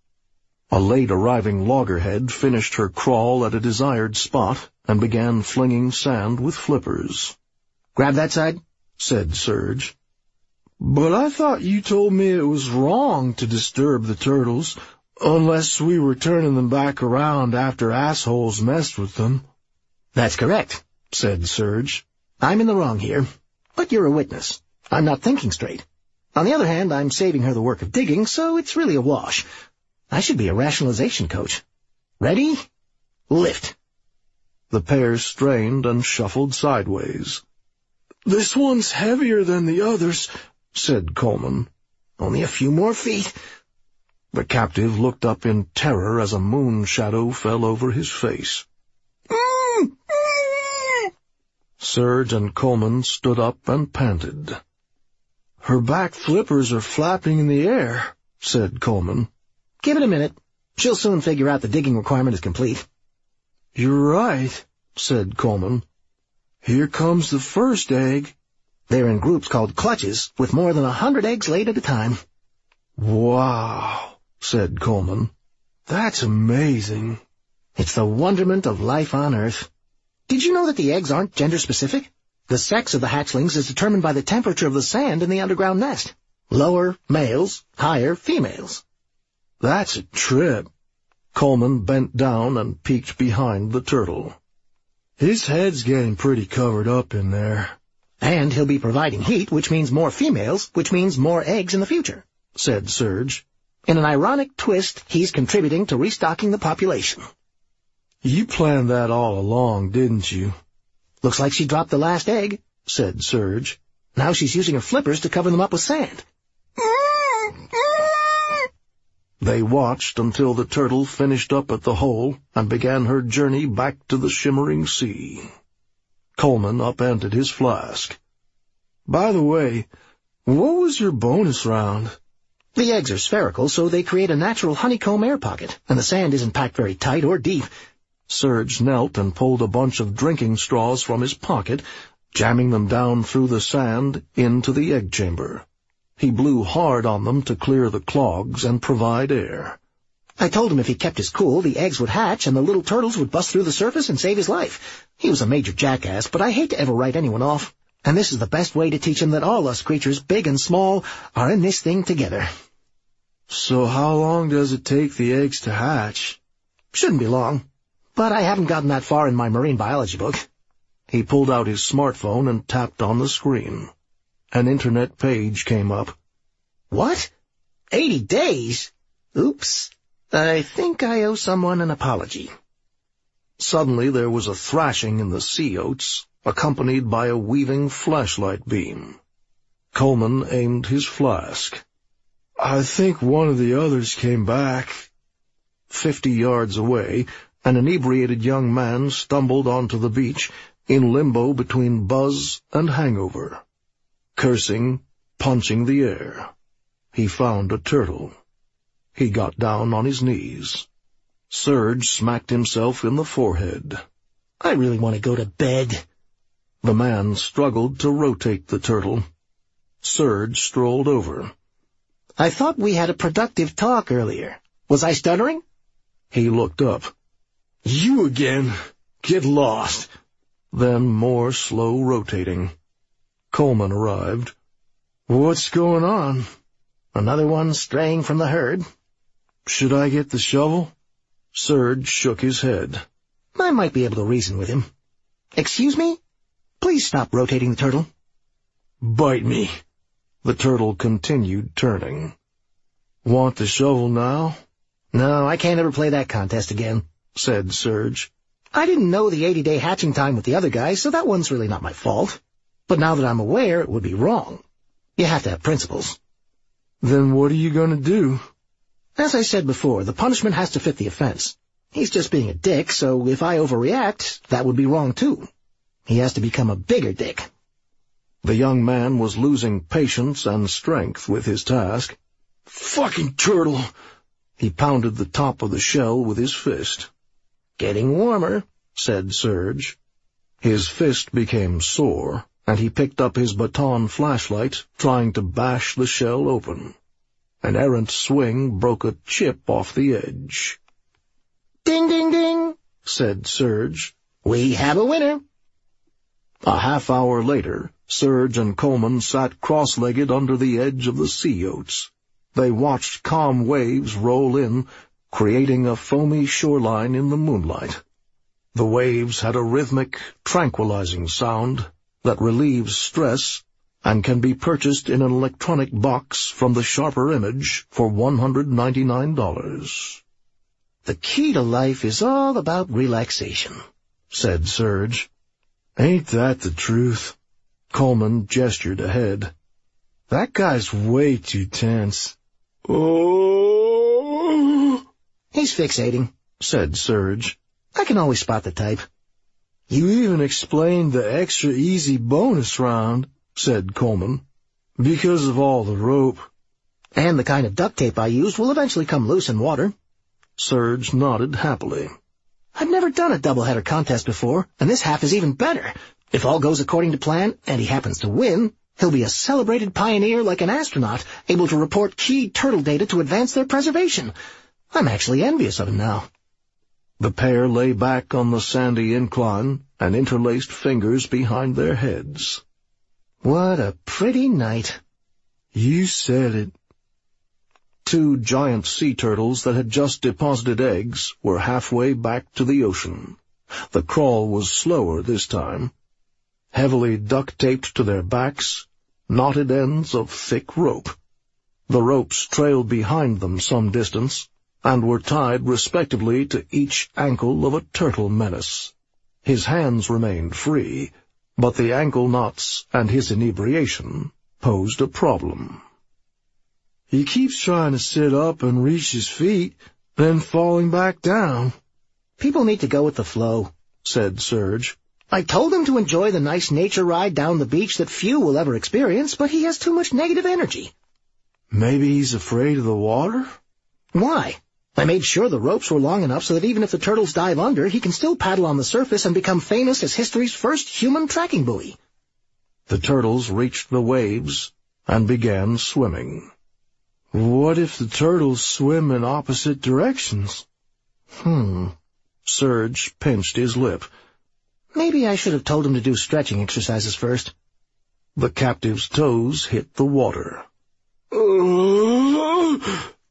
A: A late-arriving loggerhead finished her crawl at a desired spot and began flinging sand with flippers.
C: "Grab that side,"
A: said Surge.
B: "But I thought you told me it was wrong to disturb the turtles, unless we were turning them back around after assholes messed with them."
C: "That's correct," said Surge. "I'm in the wrong here, but you're a witness. I'm not thinking straight. On the other hand, I'm saving her the work of digging, so it's really a wash. I should be a rationalization coach. Ready? Lift."
A: The pair strained and shuffled sideways.
B: "This one's heavier than the others,"
A: said Coleman.
C: "Only a few more feet."
A: The captive looked up in terror as a moon shadow fell over his face.
B: Mm, mm.
A: Surge and Coleman stood up and panted.
B: "Her back flippers are flapping in the air,"
A: said Coleman.
C: "Give it a minute. She'll soon figure out the digging requirement is complete."
B: "You're right,"
A: said Coleman.
B: "Here comes the first egg."
C: They're in groups called clutches, with more than a hundred eggs laid at a time.
B: "Wow,"
A: said Coleman.
B: "That's amazing."
C: "It's the wonderment of life on Earth. Did you know that the eggs aren't gender-specific? The sex of the hatchlings is determined by the temperature of the sand in the underground nest. Lower, males, higher, females."
B: "That's a trip."
A: Coleman bent down and peeked behind the turtle.
B: "His head's getting pretty covered up in there."
C: "And he'll be providing heat, which means more females, which means more eggs in the future," said Surge. "In an ironic twist, he's contributing to restocking the population."
B: "You planned that all along, didn't you?"
C: "Looks like she dropped the last egg," said Surge. "Now she's using her flippers to cover them up with sand."
A: They watched until the turtle finished up at the hole and began her journey back to the shimmering sea. Coleman upended his flask.
B: "By the way, what was your bonus round?"
C: "The eggs are spherical, so they create a natural honeycomb air pocket, and the sand isn't packed very tight or deep."
A: Surge knelt and pulled a bunch of drinking straws from his pocket, jamming them down through the sand into the egg chamber. He blew hard on them to clear the clogs and provide air.
C: "I told him if he kept his cool, the eggs would hatch and the little turtles would bust through the surface and save his life. He was a major jackass, but I hate to ever write anyone off. And this is the best way to teach him that all us creatures, big and small, are in this thing together."
B: So how long does it take the eggs to hatch?
C: Shouldn't be long, but I haven't gotten that far in my marine biology book.
A: He pulled out his smartphone and tapped on the screen. An internet page came up.
C: What? Eighty days? Oops. I think I owe someone an apology.
A: Suddenly there was a thrashing in the sea oats, accompanied by a weaving flashlight beam. Coleman aimed his flask.
B: I think one of the others came back.
A: Fifty yards away, an inebriated young man stumbled onto the beach, in limbo between buzz and hangover. Cursing, punching the air. He found a turtle. He got down on his knees. Serge smacked himself in the forehead.
C: I really want to go to bed.
A: The man struggled to rotate the turtle. Serge strolled over.
C: I thought we had a productive talk earlier. Was I stuttering?
A: He looked up.
B: You again. Get lost.
A: Then more slow rotating. Coleman arrived.
B: What's going on?
C: Another one straying from the herd.
B: Should I get the shovel?
A: Serge shook his head.
C: I might be able to reason with him. Excuse me? Please stop rotating the turtle.
B: Bite me.
A: The turtle continued turning. Want the shovel now?
C: No, I can't ever play that contest again,
A: said Serge.
C: I didn't know the eighty-day hatching time with the other guys, so that one's really not my fault. But now that I'm aware, it would be wrong. You have to have principles.
B: Then what are you going to do?
C: As I said before, the punishment has to fit the offense. He's just being a dick, so if I overreact, that would be wrong too. He has to become a bigger dick.
A: The young man was losing patience and strength with his task.
B: Fucking turtle!
A: He pounded the top of the shell with his fist.
C: Getting warmer,
A: said Serge. His fist became sore, and he picked up his baton flashlight, trying to bash the shell open. An errant swing broke a chip off the edge.
C: Ding, ding, ding,
A: said Serge.
C: We have a winner.
A: A half hour later, Serge and Coleman sat cross-legged under the edge of the sea oats. They watched calm waves roll in, creating a foamy shoreline in the moonlight. The waves had a rhythmic, tranquilizing sound that relieves stress and can be purchased in an electronic box from the Sharper Image for one hundred ninety-nine dollars.
C: The key to life is all about relaxation,
A: said Serge.
B: Ain't that the truth?
A: Coleman gestured ahead.
B: That guy's way too tense. Oh!
C: He's fixating,
A: said Serge.
C: I can always spot the type.
B: You even explained the extra easy bonus round, said Coleman, because of all the rope.
C: And the kind of duct tape I used will eventually come loose in water.
A: Serge nodded happily.
C: I've never done a doubleheader contest before, and this half is even better. If all goes according to plan, and he happens to win, he'll be a celebrated pioneer like an astronaut, able to report key turtle data to advance their preservation. I'm actually envious of him now.
A: The pair lay back on the sandy incline and interlaced fingers behind their heads.
C: What a pretty night.
B: You said it.
A: Two giant sea turtles that had just deposited eggs were halfway back to the ocean. The crawl was slower this time. Heavily duct-taped to their backs, knotted ends of thick rope. The ropes trailed behind them some distance, and were tied respectively to each ankle of a turtle menace. His hands remained free, but the ankle knots and his inebriation posed a problem.
B: He keeps trying to sit up and reach his feet, then falling back down.
C: People need to go with the flow,
A: said Serge.
C: I told him to enjoy the nice nature ride down the beach that few will ever experience, but he has too much negative energy.
B: Maybe he's afraid of the water?
C: Why? I made sure the ropes were long enough so that even if the turtles dive under, he can still paddle on the surface and become famous as history's first human tracking buoy.
A: The turtles reached the waves and began swimming.
B: What if the turtles swim in opposite directions?
A: Hmm. Serge pinched his lip.
C: Maybe I should have told him to do stretching exercises first.
A: The captive's toes hit the water.
B: Uh,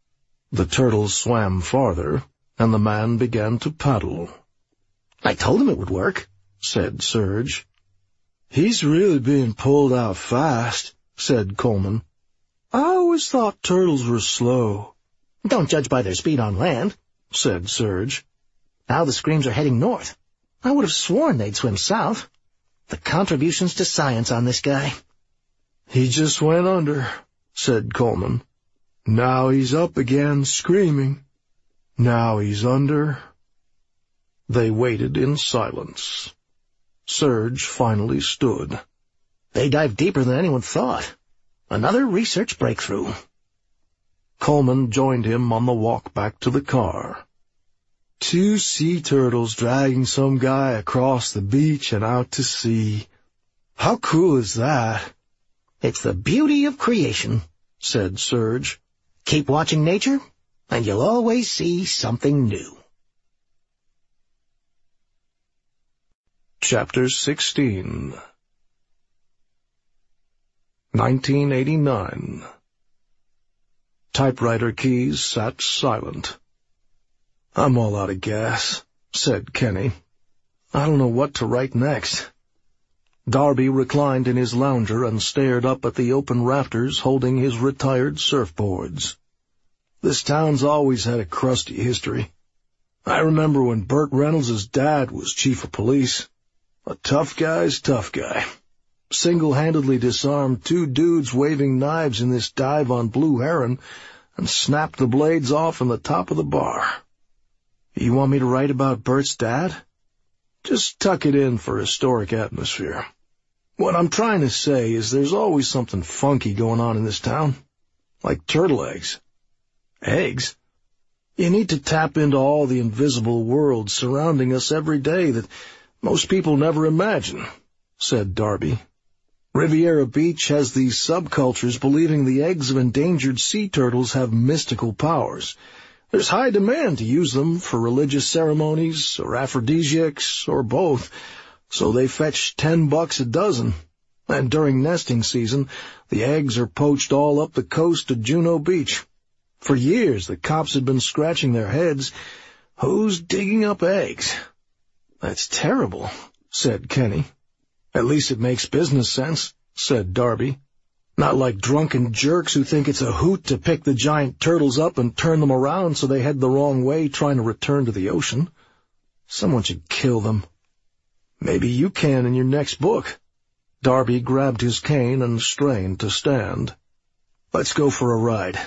A: The turtles swam farther, and the man began to paddle.
C: "I told him it would work,"
A: said Serge.
B: "He's really being pulled out fast," said Coleman. "I always thought turtles were slow."
C: "Don't judge by their speed on land,"
A: said Serge.
C: "Now the screams are heading north. I would have sworn they'd swim south. The contributions to science on this guy."
B: "He just went under," said Coleman. "Now he's up again, screaming. Now he's under."
A: They waited in silence. Serge finally stood.
C: "They dived deeper than anyone thought. Another research breakthrough."
A: Coleman joined him on the walk back to the car.
B: "Two sea turtles dragging some guy across the beach and out to sea. How cool is that?"
C: "It's the beauty of creation,"
A: said Serge.
C: "Keep watching nature, and you'll always see something new."
A: Chapter sixteen. nineteen eighty-nine. Typewriter keys sat silent.
B: "I'm all out of gas,"
A: said Kenny.
B: "I don't know what to write next."
A: Darby reclined in his lounger and stared up at the open rafters holding his retired surfboards.
B: "This town's always had a crusty history. I remember when Burt Reynolds' dad was chief of police. A tough guy's tough guy. Single-handedly disarmed two dudes waving knives in this dive on Blue Heron and snapped the blades off in the top of the bar. You want me to write about Bert's dad? Just tuck it in for historic atmosphere. What I'm trying to say is there's always something funky going on in this town. Like turtle eggs. Eggs? You need to tap into all the invisible worlds surrounding us every day that most people never imagine," said Darby. "Riviera Beach has these subcultures believing the eggs of endangered sea turtles have mystical powers. There's high demand to use them for religious ceremonies or aphrodisiacs or both, so they fetch ten bucks a dozen. And during nesting season, the eggs are poached all up the coast of Juno Beach. For years, the cops had been scratching their heads. Who's digging up eggs?" "That's terrible," said Kenny. "At least it makes business sense," said Darby. "Not like drunken jerks who think it's a hoot to pick the giant turtles up and turn them around so they head the wrong way trying to return to the ocean. Someone should kill them. Maybe you can in your next book." Darby grabbed his cane and strained to stand. "Let's go for a ride."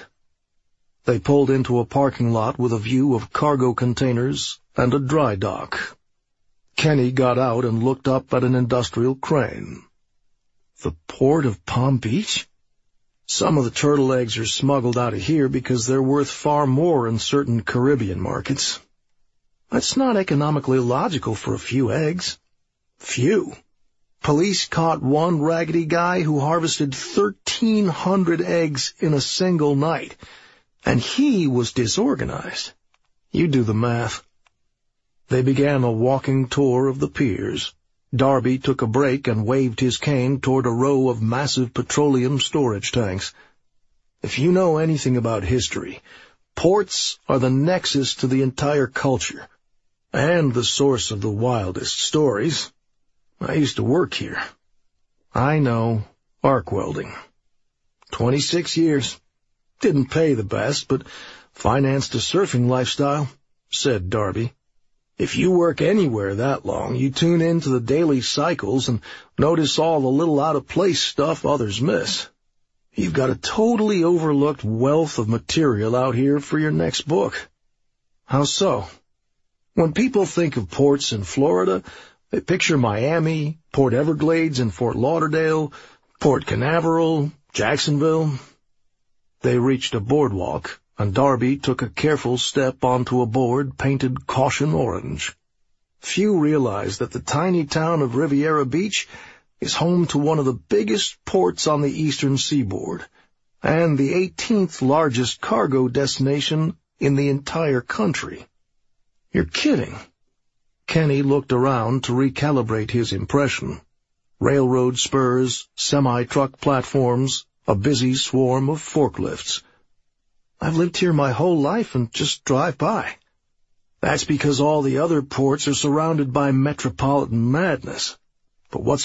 B: They pulled into a parking lot with a view of cargo containers and a dry dock. Kenny got out and looked up at an industrial crane. "The port of Palm Beach? Some of the turtle eggs are smuggled out of here because they're worth far more in certain Caribbean markets. That's not economically logical for a few eggs." "Few? Police caught one raggedy guy who harvested thirteen hundred eggs in a single night, and he was disorganized. You do the math." They began a walking tour of the piers. Darby took a break and waved his cane toward a row of massive petroleum storage tanks. "If you know anything about history, ports are the nexus to the entire culture, and the source of the wildest stories. I used to work here." "I know. Arc welding. Twenty-six years. Didn't pay the best, but financed a surfing lifestyle," said Darby. "If you work anywhere that long, you tune into the daily cycles and notice all the little out-of-place stuff others miss. You've got a totally overlooked wealth of material out here for your next book." "How so?" "When people think of ports in Florida, they picture Miami, Port Everglades and Fort Lauderdale, Port Canaveral, Jacksonville." They reached a boardwalk, and Darby took a careful step onto a board painted caution orange. Few realize that the tiny town of Riviera Beach is home to one of the biggest ports on the eastern seaboard, and the eighteenth largest cargo destination in the entire country. "You're kidding." Kenny looked around to recalibrate his impression. Railroad spurs, semi-truck platforms, a busy swarm of forklifts. I've lived here my whole life and just drive by.
A: That's because all the other ports are surrounded by metropolitan madness. But what's